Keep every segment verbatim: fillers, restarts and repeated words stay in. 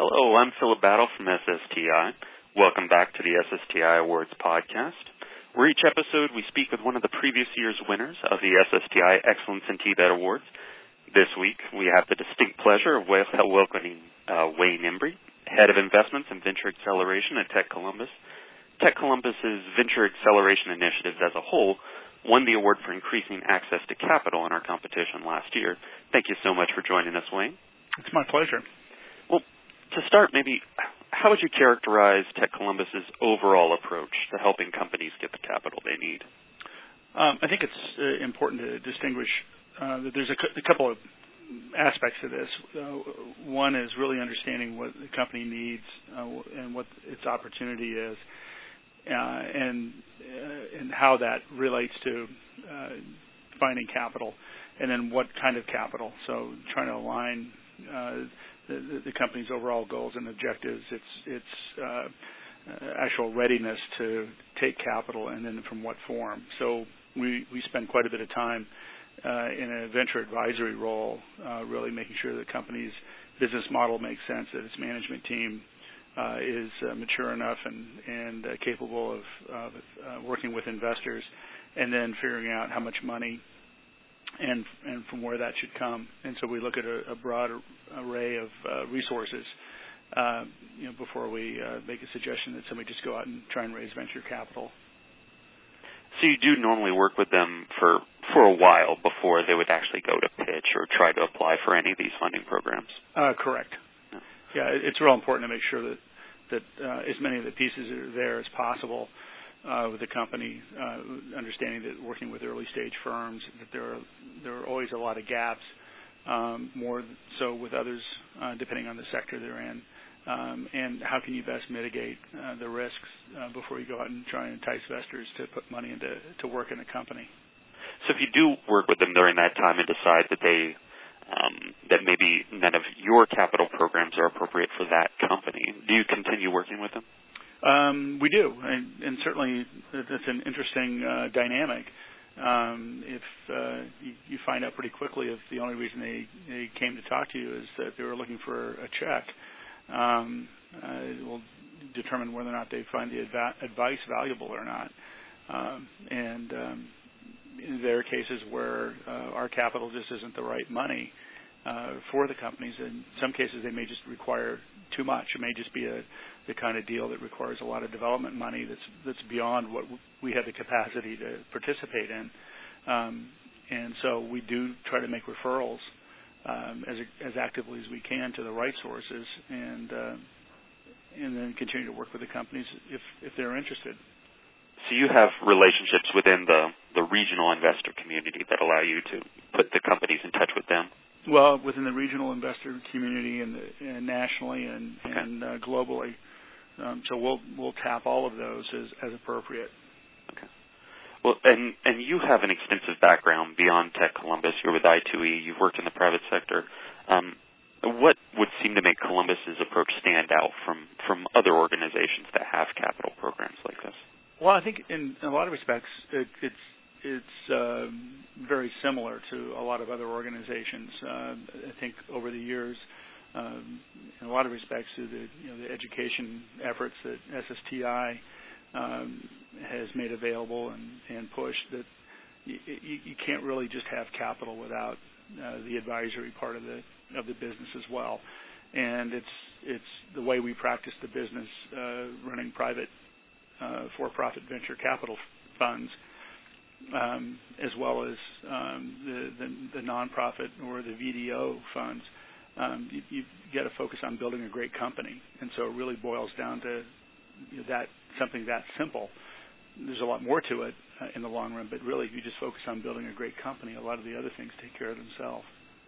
Hello, I'm Philip Battle from S S T I. Welcome back to the S S T I Awards podcast, where each episode we speak with one of the previous year's winners of the S S T I Excellence in T B E T Awards. This week, we have the distinct pleasure of welcoming uh, Wayne Embry, Head of Investments and Venture Acceleration at Tech Columbus. Tech Columbus's venture acceleration initiatives as a whole won the award for increasing access to capital in our competition last year. Thank you so much for joining us, Wayne. It's my pleasure. Well, to start, maybe, how would you characterize Tech Columbus's overall approach to helping companies get the capital they need? Um, I think it's uh, important to distinguish uh, that there's a, cu- a couple of aspects to this. Uh, one is really understanding what the company needs uh, and what its opportunity is, uh, and uh, and how that relates to uh, finding capital, and then what kind of capital. So trying to align uh, the, the company's overall goals and objectives, its its uh, actual readiness to take capital, and then from what form. So we we spend quite a bit of time uh, in a venture advisory role, uh, really making sure the company's business model makes sense, that its management team uh, is uh, mature enough and and uh, capable of uh, uh, working with investors, and then figuring out how much money and and from where that should come. And so we look at a, a broad array of uh, resources, uh, you know, before we uh, make a suggestion that somebody just go out and try and raise venture capital. So you do normally work with them for for a while before they would actually go to pitch or try to apply for any of these funding programs? Uh, correct. Yeah. Yeah, it's real important to make sure that that uh, as many of the pieces are there as possible uh, with the company, uh, understanding that working with early stage firms, that there are there are always a lot of gaps, um, more so with others uh, depending on the sector they're in. Um, and how can you best mitigate uh, the risks uh, before you go out and try and entice investors to put money into to work in a company? So if you do work with them during that time and decide that they um, that maybe none of your capital programs are appropriate for that company, do you continue working with them? Um, we do, and, and certainly that's an interesting uh, dynamic. Um, if uh, you, you find out pretty quickly if the only reason they, they came to talk to you is that they were looking for a check, um, uh, it will determine whether or not they find the adva- advice valuable or not. Um, and um, there are cases where uh, our capital just isn't the right money uh, for the companies. In some cases, they may just require too much. It may just be a, the kind of deal that requires a lot of development money that's that's beyond what we have the capacity to participate in. Um, and so we do try to make referrals Um, as as actively as we can to the right sources, and uh, and then continue to work with the companies if if they're interested. So you have relationships within the the regional investor community that allow you to put the companies in touch with them? Well, within the regional investor community and, the, and nationally and, okay. and uh, globally, um, so we'll we'll tap all of those as as appropriate. Okay. Well, and, and you have an extensive background beyond Tech Columbus. You're with I two E. You've worked in the private sector. Um, what would seem to make Columbus's approach stand out from, from other organizations that have capital programs like this? Well, I think in a lot of respects, it, it's it's um, very similar to a lot of other organizations. Uh, I think over the years, um, in a lot of respects, through the you know the education efforts that S S T I Um, has made available and, and pushed, that you, you, you can't really just have capital without uh, the advisory part of the of the business as well. And it's it's the way we practice the business, uh, running private uh, for-profit venture capital funds, um, as well as um, the, the the nonprofit or the V D O funds. Um, you, you've got to focus on building a great company, and so it really boils down to you know, that something that simple. There's a lot more to it uh, in the long run, but really if you just focus on building a great company, a lot of the other things take care of themselves.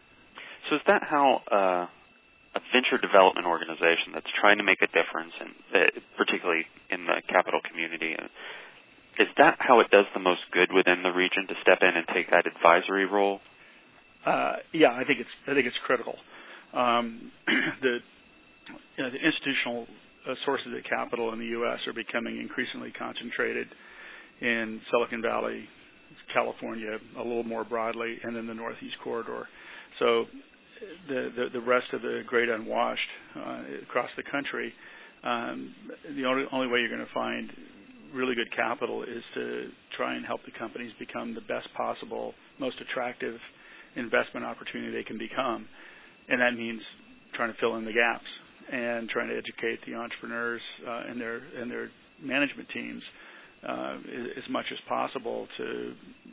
So is that how uh, a venture development organization that's trying to make a difference, and uh, particularly in the capital community, uh, is that how it does the most good within the region, to step in and take that advisory role? Uh, yeah, I think it's I think it's critical. Um, the you know, the institutional Uh, sources of capital in the U S are becoming increasingly concentrated in Silicon Valley, California, a little more broadly, and then the Northeast Corridor. So the, the the rest of the great unwashed uh, across the country, um, the only only way you're going to find really good capital is to try and help the companies become the best possible, most attractive investment opportunity they can become, and that means trying to fill in the gaps and trying to educate the entrepreneurs uh, and their and their management teams uh, as much as possible to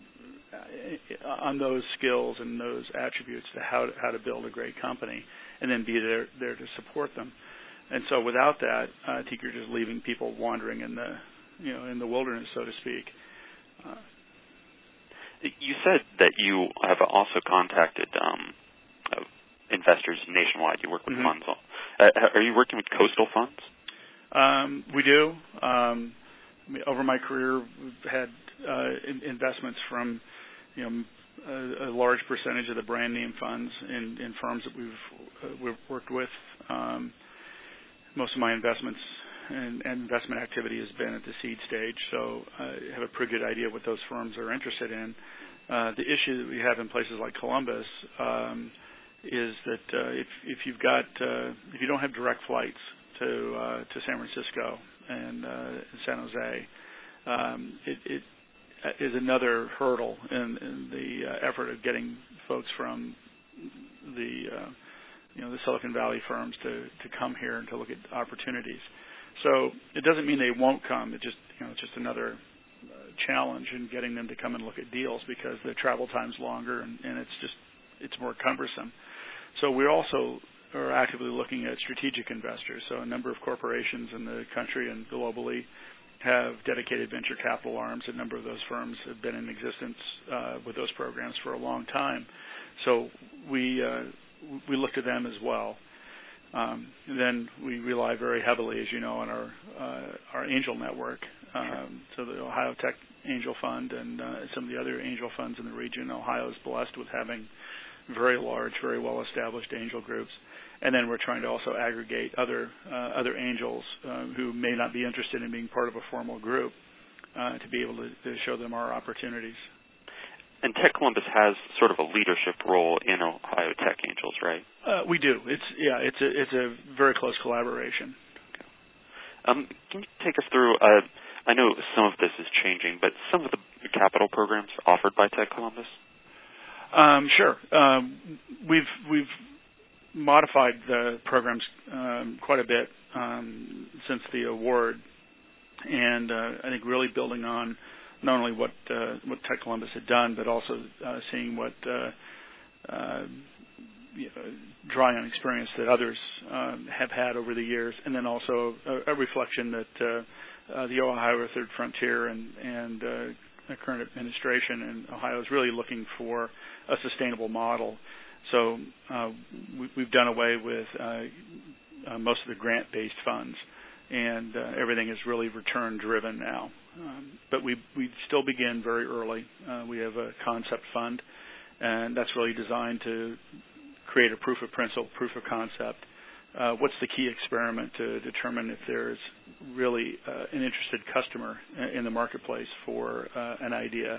uh, on those skills and those attributes to how to, how to build a great company, and then be there there to support them. And so without that, I think you're just leaving people wandering in the you know in the wilderness, so to speak. Uh, you said that you have also contacted um, uh, investors nationwide. You work with mm-hmm. funds. Uh, are you working with coastal funds? Um, we do. Um, I mean, over my career, we've had uh, in, investments from, you know, a, a large percentage of the brand name funds in, in firms that we've uh, we've worked with. Um, most of my investments and, and investment activity has been at the seed stage, so I have a pretty good idea what those firms are interested in. Uh, the issue that we have in places like Columbus um, is that uh, if if you've got uh, if you don't have direct flights to uh, to San Francisco and uh, San Jose, um, it, it is another hurdle in, in the uh, effort of getting folks from the uh, you know the Silicon Valley firms to, to come here and to look at opportunities. So it doesn't mean they won't come. It just you know it's just another uh, challenge in getting them to come and look at deals because the travel time's longer and, and it's just it's more cumbersome. So we also are actively looking at strategic investors. So a number of corporations in the country and globally have dedicated venture capital arms. A number of those firms have been in existence uh, with those programs for a long time. So we uh, we look to them as well. Um, then we rely very heavily, as you know, on our uh, our angel network. Um, so the Ohio Tech Angel Fund and uh, some of the other angel funds in the region. Ohio is blessed with having very large, very well-established angel groups. And then we're trying to also aggregate other uh, other angels uh, who may not be interested in being part of a formal group uh, to be able to, to show them our opportunities. And Tech Columbus has sort of a leadership role in Ohio Tech Angels, right? Uh, we do. It's yeah. It's a it's a very close collaboration. Okay. Um, can you take us through? Uh, I know some of this is changing, but some of the capital programs offered by Tech Columbus. Um, sure. Um, we've we've modified the programs um, quite a bit um, since the award, and uh, I think really building on not only what uh, what Tech Columbus had done, but also uh, seeing what uh, uh, you know, drawing on experience that others um, have had over the years, and then also a, a reflection that uh, uh, the Ohio Third Frontier and and uh, the current administration in Ohio is really looking for a sustainable model. So uh, we, we've done away with uh, uh, most of the grant-based funds, and uh, everything is really return-driven now. Um, but we we still begin very early. Uh, we have a concept fund, and that's really designed to create a proof of principle, proof of concept. Uh, what's the key experiment to determine if there's really uh, an interested customer in the marketplace for uh, an idea?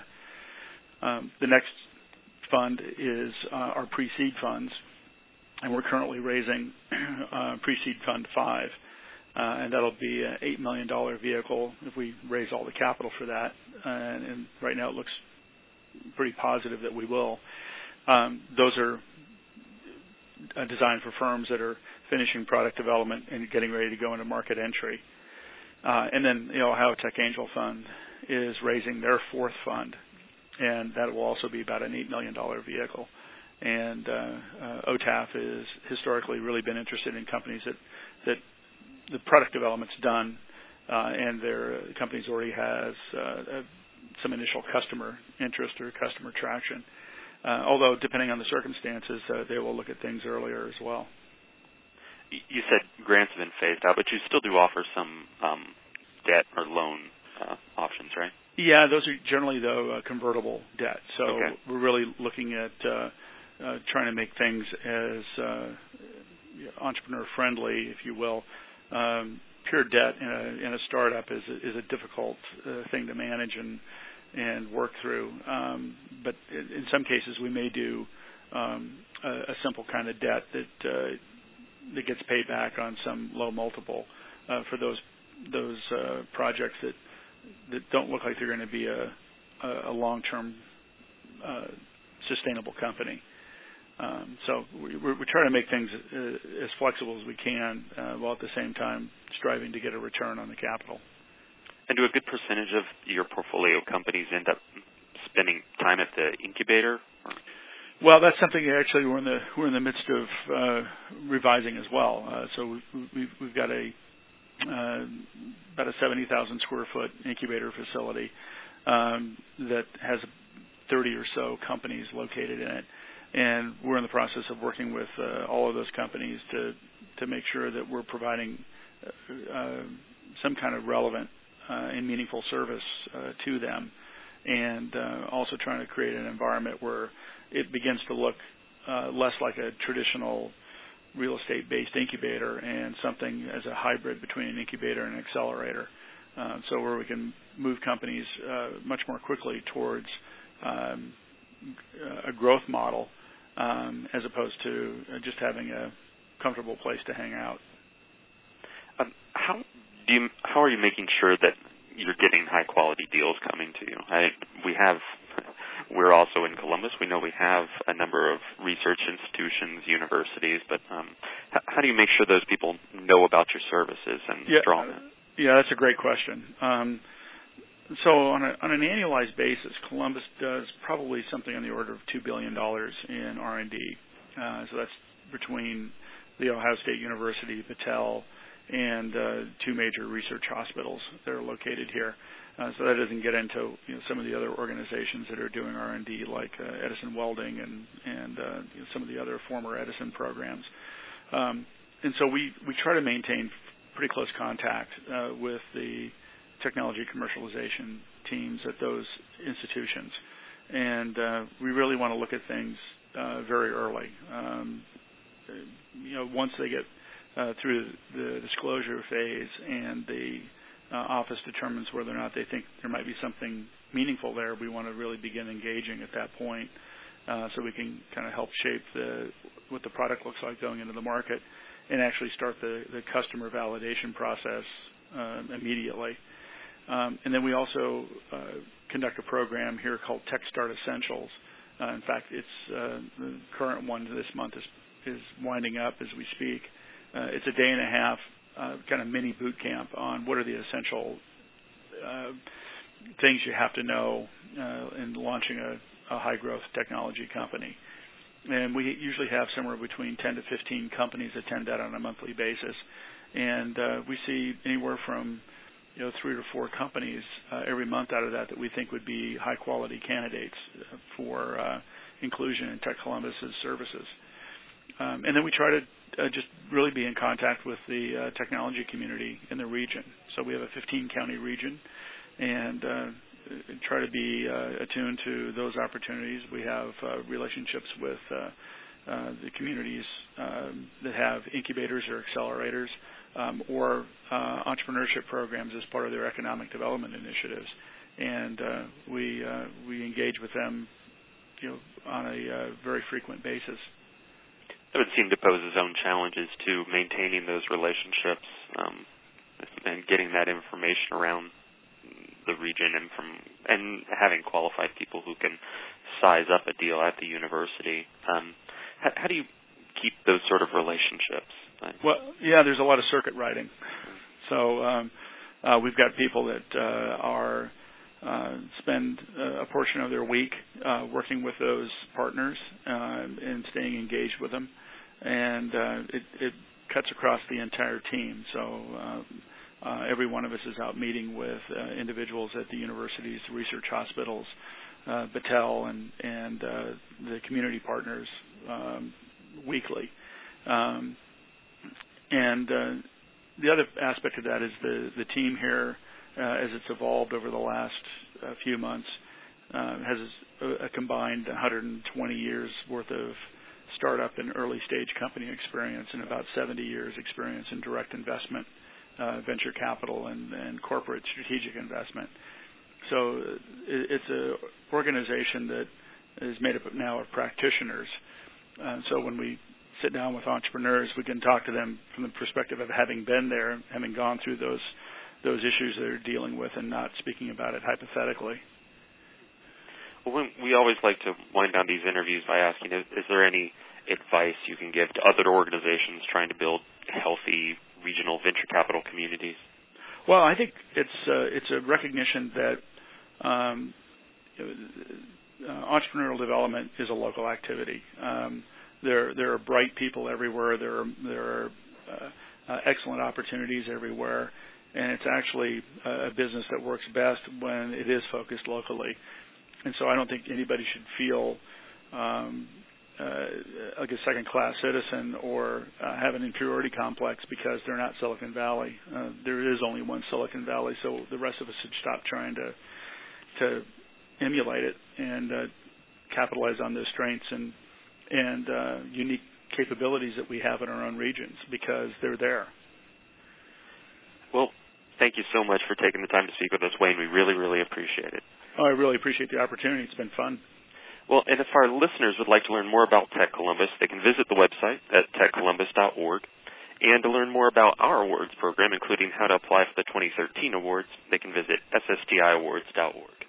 Um, the next fund is uh, our pre-seed funds, and we're currently raising uh, pre-seed fund five, uh, and that'll be an eight million dollars vehicle if we raise all the capital for that, and, and right now it looks pretty positive that we will. Um, those are uh, designed for firms that are finishing product development and getting ready to go into market entry. Uh, and then the Ohio Tech Angel Fund is raising their fourth fund, and that will also be about an eight million dollars vehicle. And uh, uh, O T A F has historically really been interested in companies that, that the product development's done, uh, and their uh, companies already has uh, uh, some initial customer interest or customer traction. Uh, although, depending on the circumstances, uh, they will look at things earlier as well. You said grants have been phased out, but you still do offer some um, debt or loan uh, options, right? Yeah, those are generally, though, uh, convertible debt. So okay. We're really looking at uh, uh, trying to make things as uh, entrepreneur-friendly, if you will. Um, pure debt in a, in a startup is a, is a difficult uh, thing to manage and and work through. Um, but in, in some cases, we may do um, a, a simple kind of debt that uh, that gets paid back on some low multiple uh, for those those uh, projects that that don't look like they're going to be a, a, a long-term uh, sustainable company. Um, so we, we try to make things uh, as flexible as we can, uh, while at the same time striving to get a return on the capital. And do a good percentage of your portfolio companies end up spending time at the incubator? Or? Well, that's something actually we're in the we're in the midst of uh, revising as well. Uh, so we've, we've, we've got a uh, about a seventy thousand square foot incubator facility um, that has thirty or so companies located in it. And we're in the process of working with uh, all of those companies to to make sure that we're providing uh, uh, some kind of relevant uh, and meaningful service uh, to them, and uh, also trying to create an environment where it begins to look uh, less like a traditional real estate-based incubator and something as a hybrid between an incubator and an accelerator. Uh, so where we can move companies uh, much more quickly towards um, a growth model, Um, as opposed to uh, just having a comfortable place to hang out. Um, how do you? How are you making sure that you're getting high quality deals coming to you? I, we have. We're also in Columbus. We know we have a number of research institutions, universities, but um, how, how do you make sure those people know about your services and yeah, draw them in? Yeah, that's a great question. Um, So on, a, on an annualized basis, Columbus does probably something on the order of two billion dollars in R and D. Uh, so that's between the Ohio State University, Battelle, and uh, two major research hospitals that are located here. Uh, so that doesn't get into you know, some of the other organizations that are doing R and D, like uh, Edison Welding and, and uh, you know, some of the other former Edison programs. Um, and so we, we try to maintain pretty close contact uh, with the technology commercialization teams at those institutions. And uh, we really want to look at things uh, very early. Um, you know, once they get uh, through the disclosure phase and the uh, office determines whether or not they think there might be something meaningful there, we want to really begin engaging at that point uh, so we can kind of help shape the, what the product looks like going into the market and actually start the, the customer validation process uh, immediately. Um, and then we also uh, conduct a program here called Tech Start Essentials. Uh, in fact, it's uh, the current one this month is, is winding up as we speak. Uh, it's a day and a half uh, kind of mini boot camp on what are the essential uh, things you have to know uh, in launching a, a high-growth technology company. And we usually have somewhere between ten to fifteen companies attend that on a monthly basis. And uh, we see anywhere from you know, three or four companies uh, every month out of that that we think would be high-quality candidates for uh, inclusion in Tech Columbus's services. Um, and then we try to uh, just really be in contact with the uh, technology community in the region. So we have a fifteen-county region, and uh, try to be uh, attuned to those opportunities. We have uh, relationships with uh, uh, the communities uh, that have incubators or accelerators, Um, or uh, entrepreneurship programs as part of their economic development initiatives, and uh, we uh, we engage with them, you know, on a uh, very frequent basis. It would seem to pose its own challenges to maintaining those relationships um, and getting that information around the region, and from and having qualified people who can size up a deal at the university. Um, how, how do you keep those sort of relationships? Well, yeah, there's a lot of circuit riding. So um, uh, we've got people that uh, are uh, spend a portion of their week uh, working with those partners uh, and staying engaged with them, and uh, it, it cuts across the entire team. So uh, uh, every one of us is out meeting with uh, individuals at the universities, research hospitals, uh, Battelle, and and uh, the community partners um, weekly. Um, And uh, the other aspect of that is the, the team here, uh, as it's evolved over the last uh, few months, uh, has a, a combined one hundred twenty years worth of startup and early stage company experience and about seventy years experience in direct investment, uh, venture capital, and, and corporate strategic investment. So it, it's an organization that is made up now of practitioners Uh, so when we sit down with entrepreneurs, we can talk to them from the perspective of having been there, having gone through those those issues that they're dealing with, and not speaking about it hypothetically. Well, when, we always like to wind down these interviews by asking, is, is there any advice you can give to other organizations trying to build healthy regional venture capital communities? Well, I think it's uh, it's a recognition that um, uh, entrepreneurial development is a local activity. Um, there there are bright people everywhere. There are there are uh, uh, excellent opportunities everywhere, and it's actually a business that works best when it is focused locally. And so I don't think anybody should feel um, uh, like a second-class citizen or uh, have an inferiority complex because they're not Silicon Valley. Uh, there is only one Silicon Valley, so the rest of us should stop trying to to emulate it and uh, capitalize on those strengths and and uh, unique capabilities that we have in our own regions because they're there. Well, thank you so much for taking the time to speak with us, Wayne. We really, really appreciate it. Oh, I really appreciate the opportunity. It's been fun. Well, and if our listeners would like to learn more about Tech Columbus, they can visit the website at tech columbus dot org. And to learn more about our awards program, including how to apply for the twenty thirteen awards, they can visit S S T I awards dot org.